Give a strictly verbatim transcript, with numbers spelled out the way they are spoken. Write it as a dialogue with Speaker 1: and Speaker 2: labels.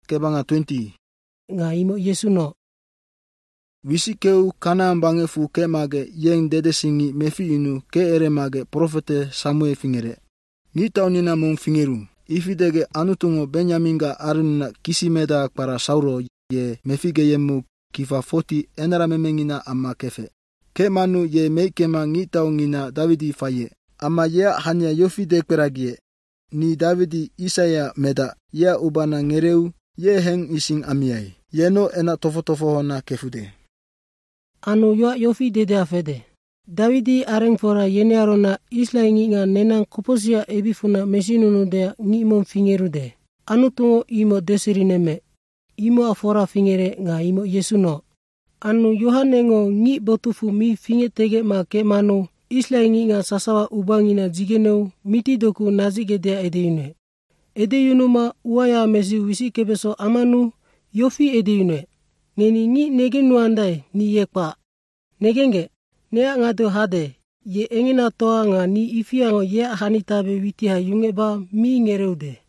Speaker 1: kebanga twenty.
Speaker 2: Nga imo Yesu no.
Speaker 1: Wisikeu kana bange fu ke mage yeng dede singi mefi inu ke ere mage profete Samuel fingere. Ni taunina mong fingeru. Ifidege anutungo Benyaminga arunna kisimeda para Sauro ye mefige yemu kifa forty enara memengina ama kefe. Ke manu ye meikema ngitau ngina Davidi faye. Ama ye hanya yofide peragie. Ni Davidi Isaya meda ye ubana ngereu ye heng ising amiai. Yeno ena tofo tofo hona kefude.
Speaker 2: Anu yo yofi dede afede. Davidi areng fora yene arona isla ingi nga nenang koposia ebifuna mesinunu de ngimon fingeru de. Anu tungo imo desirineme. Imo afora fingere nga imo Yesu no. Anu Yohanengo ngi botufu mi finge tege ma ke manu isla ingi nga sasawa ubangina jigeneu miti doku nazige dea edeyune. Edeyunu ma uaya mesi wisi kebeso amanu yofi edeyune. Ngeni ngi nege nuandai ni yekpa. Negenge, nea ngado hade, ye engina toa nga ni ifiango ye hanitabe witiha yungeba mi ngereude.